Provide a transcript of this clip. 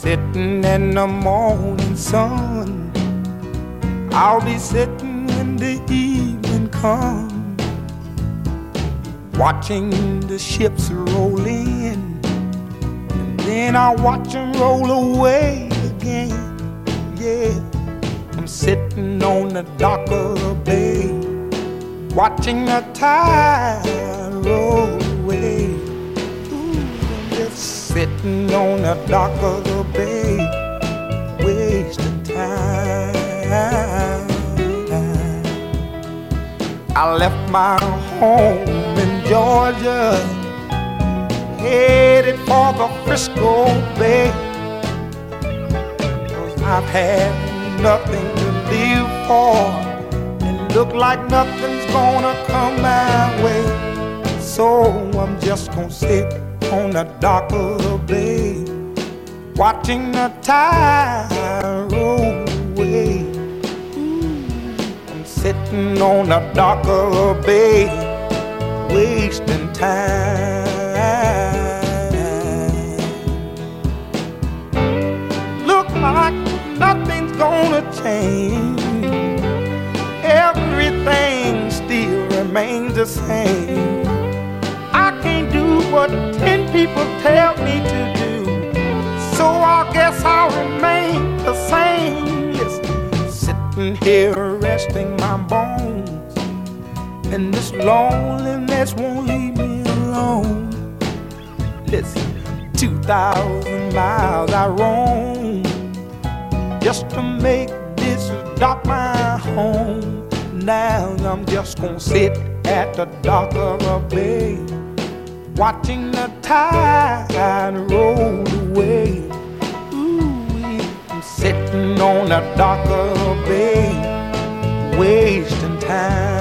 sitting in the morning sun. I'll be sitting when the evening comes, watching the ships roll in, and then I'll watch them roll away again. Yeah, I'm sitting on the dock of the bay, watching the tide roll away. Ooh, I'm just sitting on the dock of the bay, wasting time. I left my home in Georgia, headed for the Frisco Bay, 'cause I've had nothing to live for, and look like nothing's gonna come my way. So I'm just gonna sit on the dock of the bay, watching the tide roll away. I'm sitting on the dock of the bay, wasting time. Look like nothing's gonna change, everything still remains the same. I can't do what 10 people tell me to do, so I guess I'll remain the same. Listen, sitting here resting my bones, and this loneliness won't leave me alone. Listen, 2,000 miles I roam just to make this dock my home. Now I'm just gonna sit at the dock of the bay, watching the tide roll away. Ooh, I'm sitting on the dock of the bay, wasting time.